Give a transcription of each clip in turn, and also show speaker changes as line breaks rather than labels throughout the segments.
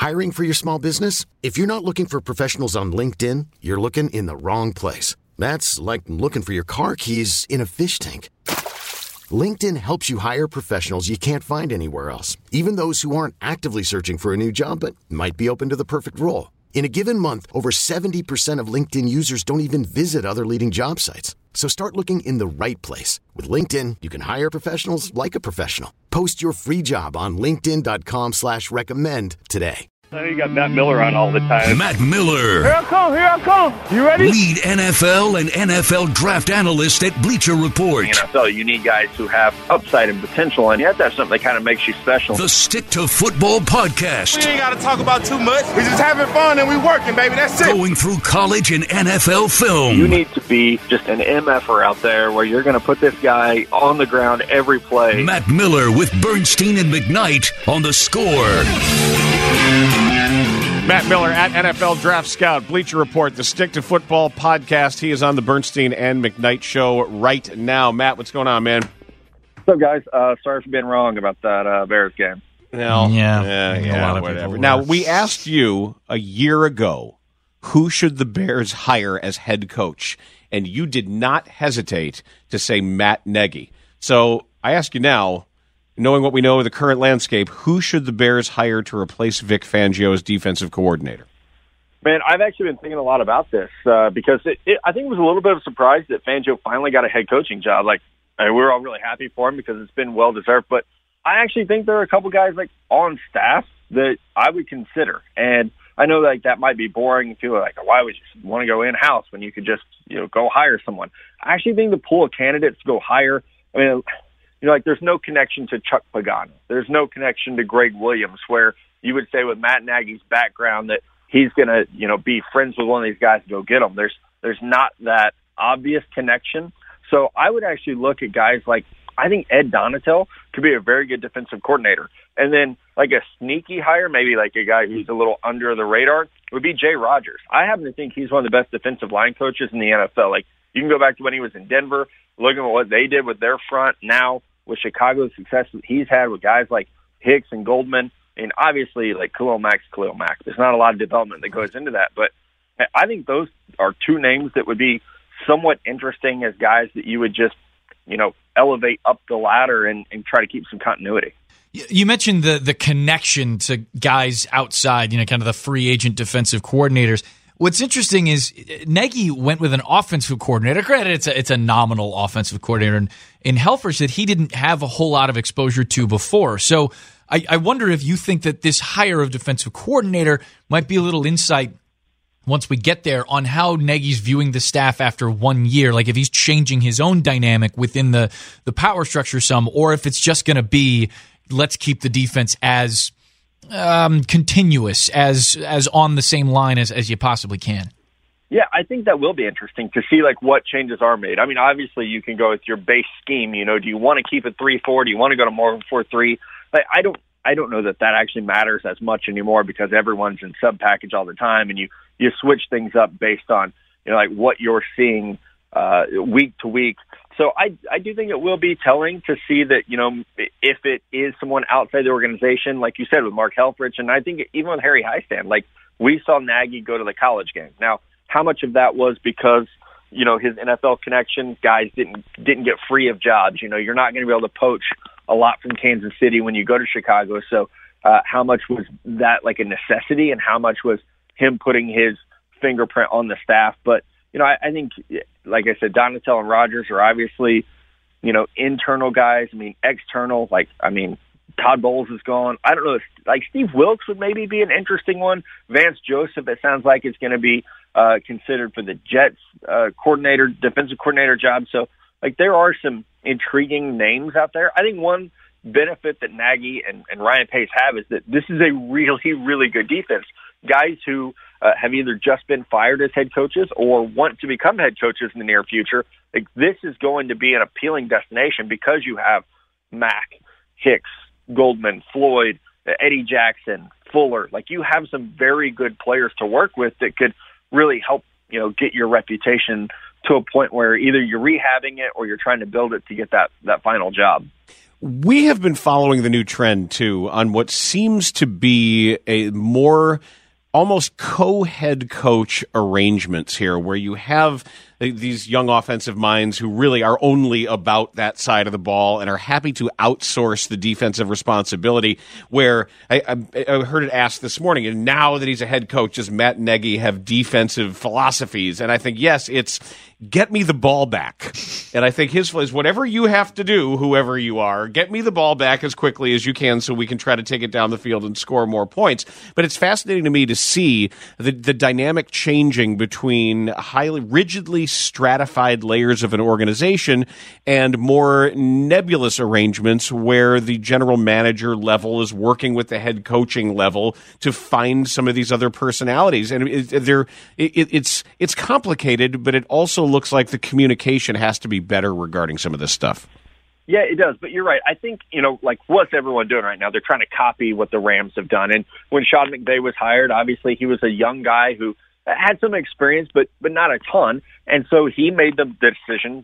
Hiring for your small business? If you're not looking for professionals on LinkedIn, you're looking in the wrong place. That's like looking for your car keys in a fish tank. LinkedIn helps you hire professionals you can't find anywhere else, even those who aren't actively searching for a new job but might be open to the perfect role. In a given month, over 70% of LinkedIn users don't even visit other leading job sites. So start looking in the right place. With LinkedIn, you can hire professionals like a professional. Post your free job on linkedin.com/recommend today.
You got Matt Miller on all the time.
Matt Miller.
Here I come. You ready?
Lead NFL and NFL draft analyst at Bleacher Report.
In the NFL, you need guys who have upside and potential, and you have to have something that kind of makes you special.
The Stick to Football podcast.
We ain't got to talk about too much. We just having fun and we working, baby. That's it.
Going through college and NFL film.
You need to be just an MFer out there where you're going to put this guy on the ground every play.
Matt Miller with Bernstein and McKnight on The Score.
Matt Miller at NFL Draft Scout, Bleacher Report, the Stick to Football podcast. He is on the Bernstein and McKnight show right now. Matt, what's going on, man?
What's up, guys? Sorry for being wrong about that Bears game.
No,
Yeah,
whatever. Now, we asked you a year ago, who should the Bears hire as head coach? And you did not hesitate to say Matt Nagy. So I ask you now, knowing what we know of the current landscape, who should the Bears hire to replace Vic Fangio as defensive coordinator?
Man, I've actually been thinking a lot about this because I think it was a little bit of a surprise that Fangio finally got a head coaching job. Like, we were all really happy for him because it's been well-deserved. But I actually think there are a couple guys like on staff that I would consider. And I know like that might be boring to like, why would you want to go in-house when you could just go hire someone? I actually think the pool of candidates to go hire, I mean, like there's no connection to Chuck Pagano. There's no connection to Greg Williams where you would say with Matt Nagy's background that he's going to, be friends with one of these guys to go get them. There's not that obvious connection. So I would actually look at guys like, I think Ed Donatel could be a very good defensive coordinator. And then like a sneaky hire, maybe like a guy who's a little under the radar, would be Jay Rodgers. I happen to think he's one of the best defensive line coaches in the NFL. Like you can go back to when he was in Denver, looking at what they did with their front now with Chicago's success that he's had with guys like Hicks and Goldman. And obviously like Khalil Mack's Khalil Mack. There's not a lot of development that goes into that. But I think those are two names that would be somewhat interesting as guys that you would just, elevate up the ladder and try to keep some continuity.
You mentioned the connection to guys outside, kind of the free agent defensive coordinators. What's interesting is Nagy went with an offensive coordinator. Granted, it's a nominal offensive coordinator in Helfrich that he didn't have a whole lot of exposure to before. So I wonder if you think that this hire of defensive coordinator might be a little insight once we get there on how Nagy's viewing the staff after 1 year, like if he's changing his own dynamic within the power structure some, or if it's just going to be let's keep the defense as continuous, as on the same line as you possibly can.
Yeah, I think that will be interesting to see like what changes are made. I mean, obviously you can go with your base scheme. Do you want to keep it 3-4? Do you want to go to more of a 4-3? Like, I don't know that actually matters as much anymore because everyone's in sub package all the time, and you switch things up based on like what you're seeing week to week. So I do think it will be telling to see that if it is someone outside the organization, like you said with Mark Helfrich, and I think even with Harry Highstand, like we saw Nagy go to the college game. Now, how much of that was because his NFL connections, guys didn't get free of jobs. You're not going to be able to poach a lot from Kansas City when you go to Chicago. So how much was that like a necessity, and how much was him putting his fingerprint on the staff? But I think, like I said, Donatel and Rodgers are obviously, internal guys. I mean, external, Todd Bowles is gone. I don't know if, like, Steve Wilkes would maybe be an interesting one. Vance Joseph, it sounds like, is going to be considered for the Jets defensive coordinator job. So, like, there are some intriguing names out there. I think one benefit that Nagy and Ryan Pace have is that this is a really, really good defense. Guys who have either just been fired as head coaches or want to become head coaches in the near future, like, this is going to be an appealing destination because you have Mack, Hicks, Goldman, Floyd, Eddie Jackson, Fuller. Like, you have some very good players to work with that could really help, get your reputation to a point where either you're rehabbing it or you're trying to build it to get that final job.
We have been following the new trend, too, on what seems to be a more almost co-head coach arrangements here, where you have these young offensive minds who really are only about that side of the ball and are happy to outsource the defensive responsibility, where I heard it asked this morning, and now that he's a head coach, does Matt Nagy have defensive philosophies? And I think, yes, it's get me the ball back. And I think his is whatever you have to do, whoever you are, get me the ball back as quickly as you can so we can try to take it down the field and score more points. But it's fascinating to me to see the dynamic changing between highly rigidly stratified layers of an organization and more nebulous arrangements where the general manager level is working with the head coaching level to find some of these other personalities. And it's complicated, but it also looks like the communication has to be better regarding some of this stuff.
Yeah, it does. But you're right. I think, like what's everyone doing right now? They're trying to copy what the Rams have done. And when Sean McVay was hired, obviously he was a young guy who had some experience, but not a ton. And so he made the decision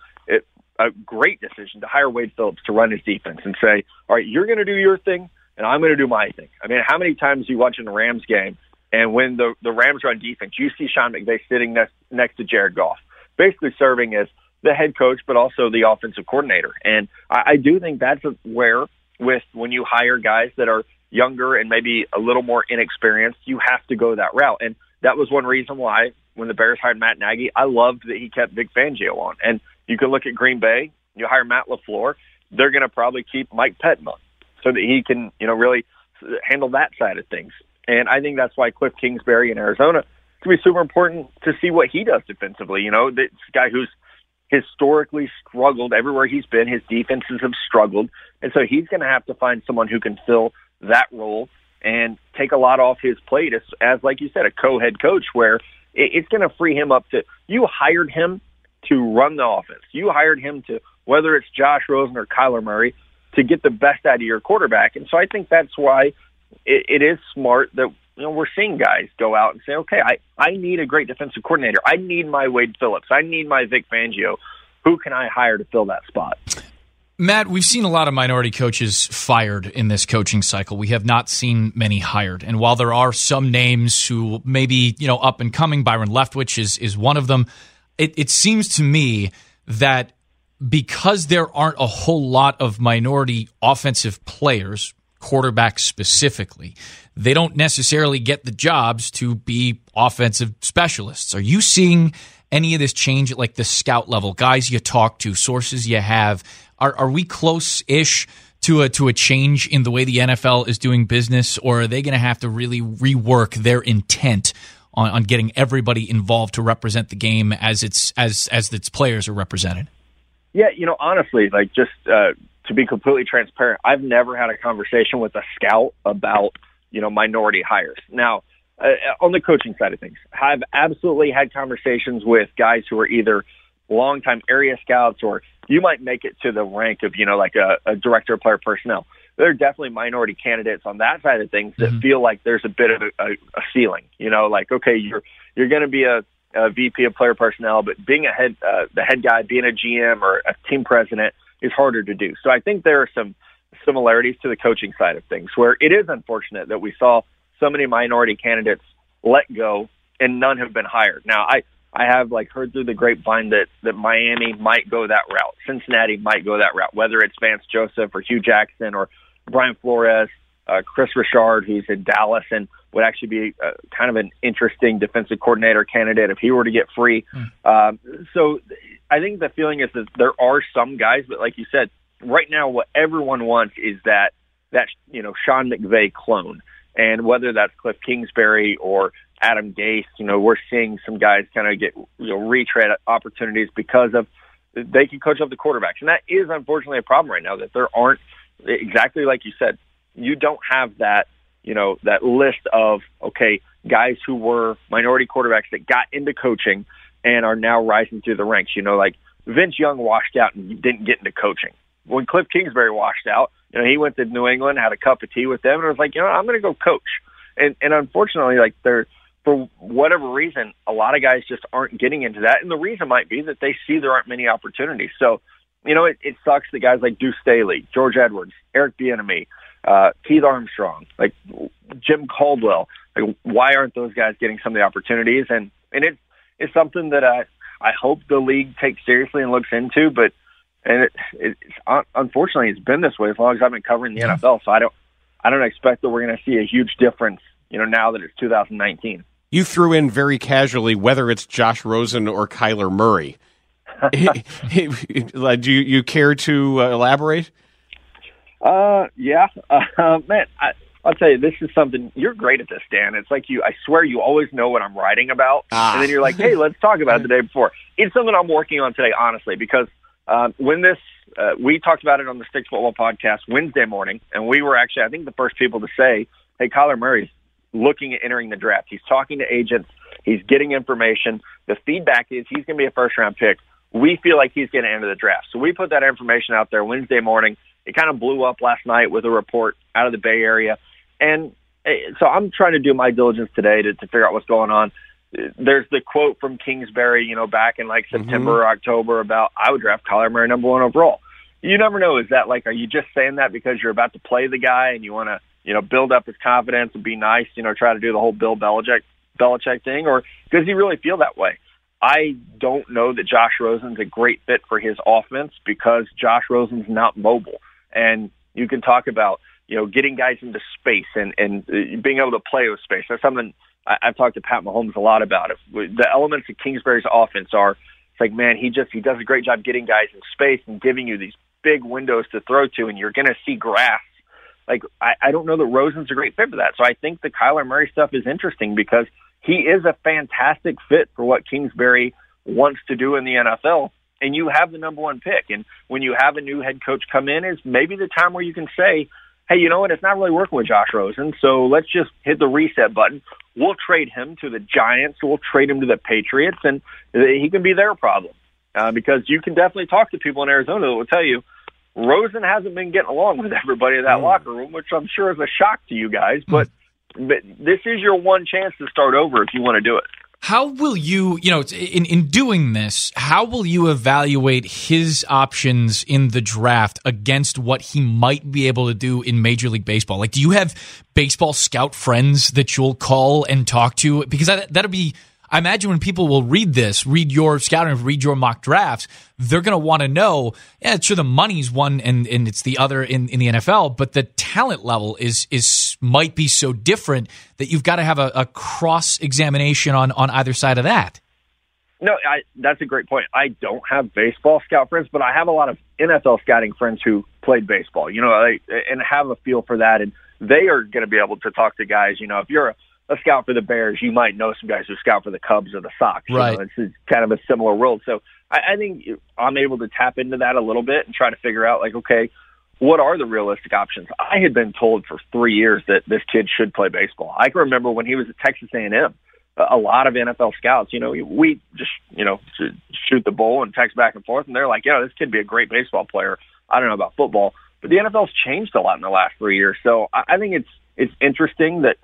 a great decision to hire Wade Phillips to run his defense and say, all right, you're going to do your thing and I'm going to do my thing. I mean, how many times do you watch in a Rams game and when the Rams run defense, you see Sean McVay sitting next to Jared Goff, basically serving as the head coach, but also the offensive coordinator. And I do think that's where when you hire guys that are younger and maybe a little more inexperienced, you have to go that route. And that was one reason why when the Bears hired Matt Nagy, I loved that he kept Vic Fangio on. And you can look at Green Bay, you hire Matt LaFleur, they're going to probably keep Mike Pettin on so that he can, really handle that side of things. And I think that's why Cliff Kingsbury in Arizona is going to be super important to see what he does defensively. This guy who's historically struggled everywhere he's been. His defenses have struggled. And so he's going to have to find someone who can fill that role and take a lot off his plate as like you said, a co-head coach, where it's going to free him up you hired him to run the offense. You hired him to, whether it's Josh Rosen or Kyler Murray, to get the best out of your quarterback. And so I think that's why it is smart that we're seeing guys go out and say, okay, I need a great defensive coordinator. I need my Wade Phillips. I need my Vic Fangio. Who can I hire to fill that spot?
Matt, we've seen a lot of minority coaches fired in this coaching cycle. We have not seen many hired. And while there are some names who maybe, up and coming, Byron Leftwich is one of them, it seems to me that because there aren't a whole lot of minority offensive players, quarterbacks specifically, they don't necessarily get the jobs to be offensive specialists. Are you seeing any of this change at like the scout level? Guys you talk to, sources you have, are we close-ish to a change in the way the NFL is doing business, or are they going to have to really rework their intent on getting everybody involved to represent the game as its players are represented?
Yeah, honestly, just to be completely transparent, I've never had a conversation with a scout about minority hires. Now, on the coaching side of things, I've absolutely had conversations with guys who are either longtime area scouts, or you might make it to the rank of, like a director of player personnel. There are definitely minority candidates on that side of things that feel like there's a bit of a ceiling, okay, you're going to be a VP of player personnel, but being the head guy, being a GM or a team president is harder to do. So I think there are some similarities to the coaching side of things, where it is unfortunate that we saw so many minority candidates let go and none have been hired. Now, I have heard through the grapevine that Miami might go that route. Cincinnati might go that route, whether it's Vance Joseph or Hugh Jackson or Brian Flores, Chris Richard, who's in Dallas and would actually be kind of an interesting defensive coordinator candidate if he were to get free. So I think the feeling is that there are some guys, but like you said, right now what everyone wants is that Sean McVay clone. And whether that's Cliff Kingsbury or Adam Gase, we're seeing some guys kind of get retread opportunities because of they can coach up the quarterbacks. And that is unfortunately a problem right now, that there aren't, exactly like you said, you don't have that, that list of, okay, guys who were minority quarterbacks that got into coaching and are now rising through the ranks. Like Vince Young washed out and didn't get into coaching. When Cliff Kingsbury washed out, he went to New England, had a cup of tea with them, and was like, I'm going to go coach. And unfortunately, for whatever reason, a lot of guys just aren't getting into that. And the reason might be that they see there aren't many opportunities. So it sucks that guys like Deuce Staley, George Edwards, Eric Bieniemy, Keith Armstrong, like Jim Caldwell, like why aren't those guys getting some of the opportunities? And it's something that I hope the league takes seriously and looks into, but unfortunately it's been this way as long as I've been covering the NFL. So I don't expect that we're going to see a huge difference, now that it's 2019.
You threw in very casually whether it's Josh Rosen or Kyler Murray. Do you care to elaborate?
Yeah. Man, I'll tell you, this is something, you're great at this, Dan. It's like I swear you always know what I'm writing about. And then you're like, hey, let's talk about it the day before. It's something I'm working on today, honestly, because when we talked about it on the Sticks Football podcast Wednesday morning, and we were actually, I think, the first people to say, hey, Kyler Murray's looking at entering the draft. He's talking to agents. He's getting information. The feedback is he's going to be a first-round pick. We feel like he's going to enter the draft. So we put that information out there Wednesday morning. It kind of blew up last night with a report out of the Bay Area. And so I'm trying to do my diligence today to figure out what's going on. There's the quote from Kingsbury, back in like September or October about, I would draft Kyler Murray number 1 overall. You never know. Is that like, are you just saying that because you're about to play the guy and you want to, build up his confidence and be nice, try to do the whole Bill Belichick thing, or does he really feel that way? I don't know that Josh Rosen's a great fit for his offense because Josh Rosen's not mobile. And you can talk about, getting guys into space and being able to play with space. That's something I've talked to Pat Mahomes a lot about. The elements of Kingsbury's offense are, it's like, man, he does a great job getting guys in space and giving you these big windows to throw to, and you're going to see grass. Like, I don't know that Rosen's a great fit for that. So I think the Kyler Murray stuff is interesting because he is a fantastic fit for what Kingsbury wants to do in the NFL. And you have the number 1 pick. And when you have a new head coach come in, is maybe the time where you can say, hey, you know what? It's not really working with Josh Rosen. So let's just hit the reset button. We'll trade him to the Giants. We'll trade him to the Patriots, and he can be their problem. Because you can definitely talk to people in Arizona that will tell you Rosen hasn't been getting along with everybody in that locker room, which I'm sure is a shock to you guys. But this is your one chance to start over if you want to do it.
How will you, in doing this, how will you evaluate his options in the draft against what he might be able to do in Major League Baseball? Like, do you have baseball scout friends that you'll call and talk to? Because that'll be, I imagine when people will read your scouting, read your mock drafts, they're going to want to know, yeah, sure, the money's one and it's the other in the NFL, but the talent level is might be so different that you've got to have a cross-examination on either side of that.
No, that's a great point. I don't have baseball scout friends, but I have a lot of NFL scouting friends who played baseball, and have a feel for that, and they are going to be able to talk to guys, if you're a scout for the Bears, you might know some guys who scout for the Cubs or the Sox.
Right.
It's kind of a similar world. So I think I'm able to tap into that a little bit and try to figure out, like, okay, what are the realistic options? I had been told for 3 years that this kid should play baseball. I can remember when he was at Texas A&M, a lot of NFL scouts, we just, shoot the bull and text back and forth, and they're like, this kid would be a great baseball player. I don't know about football, but the NFL's changed a lot in the last 3 years. So I think it's interesting that,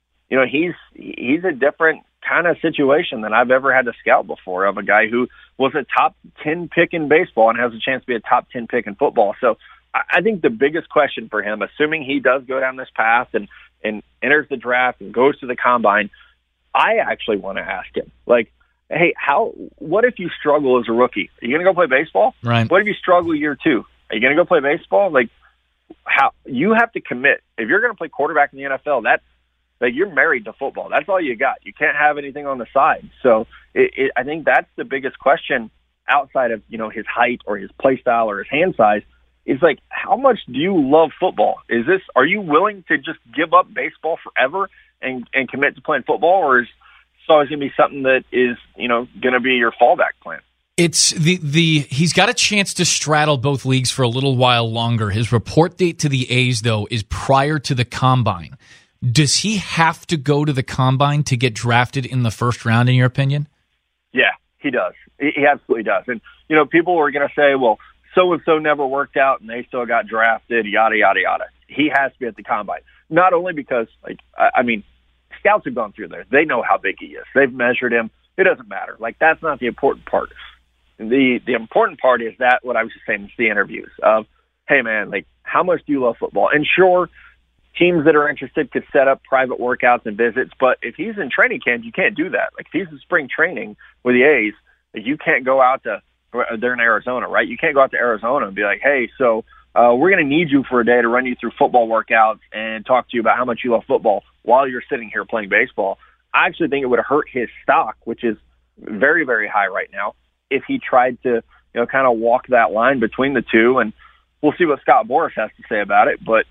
he's a different kind of situation than I've ever had to scout before, of a guy who was a top 10 pick in baseball and has a chance to be a top 10 pick in football. So I think the biggest question for him, assuming he does go down this path and enters the draft and goes to the combine, I actually want to ask him, like, hey, what if you struggle as a rookie? Are you going to go play baseball?
Right.
What if you struggle year 2? Are you going to go play baseball? Like, how you have to commit. If you're going to play quarterback in the NFL, you're married to football. That's all you got. You can't have anything on the side. So I think that's the biggest question outside of, his height or his play style or his hand size is, like, how much do you love football? Are you willing to just give up baseball forever and commit to playing football, or is it's always going to be something that is, going to be your fallback plan?
It's he's got a chance to straddle both leagues for a little while longer. His report date to the A's, though, is prior to the combine. Does he have to go to the combine to get drafted in the first round, in your opinion?
Yeah, he does. He absolutely does. And, people were going to say, well, so-and-so never worked out and they still got drafted, yada, yada, yada. He has to be at the combine. Not only because, scouts have gone through there. They know how big he is. They've measured him. It doesn't matter. Like, that's not the important part. the important part is that what I was just saying is the interviews of, hey man, like how much do you love football? And sure, teams that are interested could set up private workouts and visits, but if he's in training camp, you can't do that. Like if he's in spring training with the A's, you can't go out to, they're in Arizona, right? You can't go out to Arizona and be like, hey, so we're going to need you for a day to run you through football workouts and talk to you about how much you love football while you're sitting here playing baseball. I actually think it would hurt his stock, which is very, very high right now, if he tried to, kind of walk that line between the two. And we'll see what Scott Boras has to say about it. But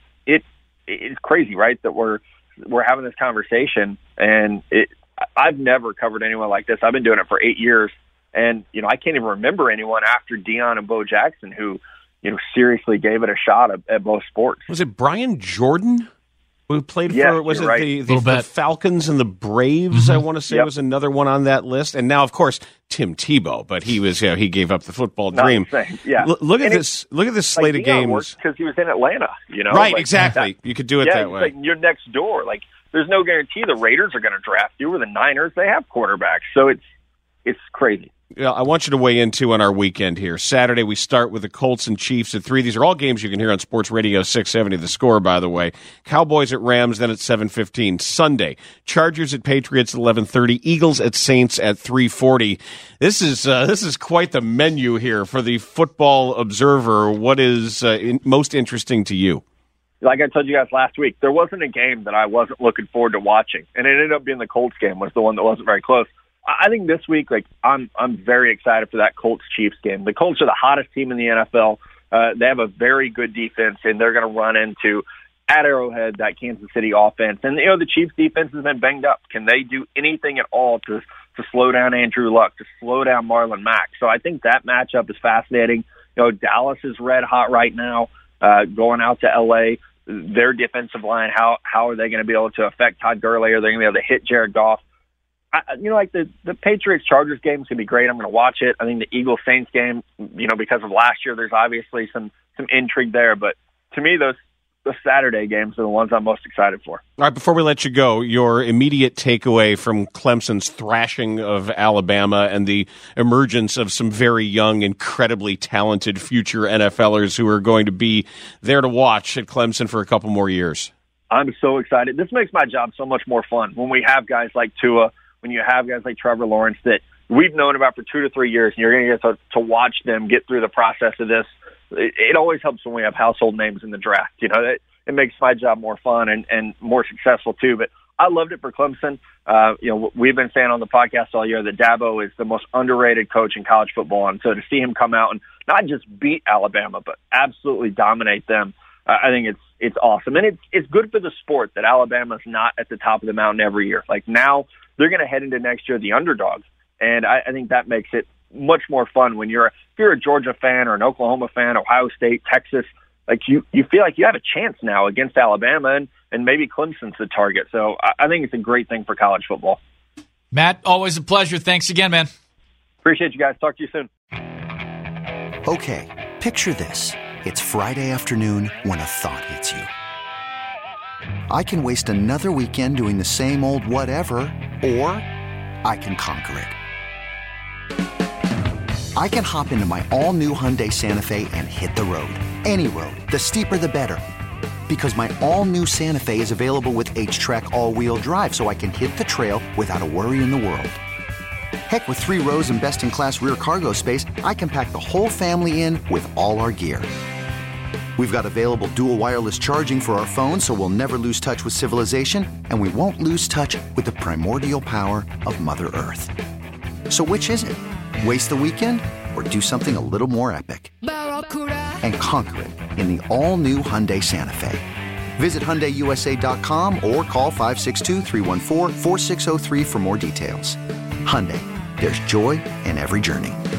it's crazy, right, that we're having this conversation. And I've never covered anyone like this. I've been doing it for 8 years. And, I can't even remember anyone after Deion and Bo Jackson who, seriously gave it a shot at both sports.
Was it Brian Jordan who played for, was it right. the Falcons and the Braves, I want to say was another one on that list. And now, of course, Tim Tebow, but he was, he gave up the football dream.
Yeah.
Look at this slate of games.
Because he was in Atlanta,
Right, like, exactly. You could do it that way.
Like you're next door. Like there's no guarantee the Raiders are going to draft you or the Niners. They have quarterbacks. So it's crazy.
Yeah, I want you to weigh in, too, on our weekend here. Saturday, we start with the Colts and Chiefs at 3. These are all games you can hear on Sports Radio 670, The Score, by the way. Cowboys at Rams, then at 7:15. Sunday, Chargers at Patriots at 11:30. Eagles at Saints at 3:40. This is quite the menu here for the Football Observer. What is most interesting to you?
Like I told you guys last week, there wasn't a game that I wasn't looking forward to watching, and it ended up being the Colts game was the one that wasn't very close. I think this week, I'm very excited for that Colts-Chiefs game. The Colts are the hottest team in the NFL. They have a very good defense, and they're going to run into, at Arrowhead, that Kansas City offense. And, the Chiefs' defense has been banged up. Can they do anything at all to slow down Andrew Luck, to slow down Marlon Mack? So I think that matchup is fascinating. Dallas is red hot right now, going out to L.A. Their defensive line, how are they going to be able to affect Todd Gurley? Are they going to be able to hit Jared Goff? The Patriots-Chargers game is going to be great. I'm going to watch it. I think the Eagles-Saints game, because of last year, there's obviously some intrigue there. But to me, the Saturday games are the ones I'm most excited for.
All right, before we let you go, your immediate takeaway from Clemson's thrashing of Alabama and the emergence of some very young, incredibly talented future NFLers who are going to be there to watch at Clemson for a couple more years.
I'm so excited. This makes my job so much more fun when we have guys like Tua, when you have guys like Trevor Lawrence that we've known about for 2 to 3 years, and you're going to get to watch them get through the process of this. It always helps when we have household names in the draft. It makes my job more fun and more successful too. But I loved it for Clemson. We've been saying on the podcast all year that Dabo is the most underrated coach in college football. And so to see him come out and not just beat Alabama, but absolutely dominate them, I think it's awesome. And it's good for the sport that Alabama's not at the top of the mountain every year. Like now they're going to head into next year the underdog. And I think that makes it much more fun when if you're a Georgia fan or an Oklahoma fan, Ohio State, Texas, like you feel like you have a chance now against Alabama and maybe Clemson's the target. So I think it's a great thing for college football.
Matt, always a pleasure. Thanks again, man.
Appreciate you guys. Talk to you soon.
Okay, picture this. It's Friday afternoon when a thought hits you. I can waste another weekend doing the same old whatever, or I can conquer it. I can hop into my all-new Hyundai Santa Fe and hit the road. Any road. The steeper, the better. Because my all-new Santa Fe is available with H-Track all-wheel drive, so I can hit the trail without a worry in the world. Heck, with 3 rows and best-in-class rear cargo space, I can pack the whole family in with all our gear. We've got available dual wireless charging for our phones, so we'll never lose touch with civilization, and we won't lose touch with the primordial power of Mother Earth. So which is it? Waste the weekend or do something a little more epic? And conquer it in the all-new Hyundai Santa Fe. Visit HyundaiUSA.com or call 562-314-4603 for more details. Hyundai, there's joy in every journey.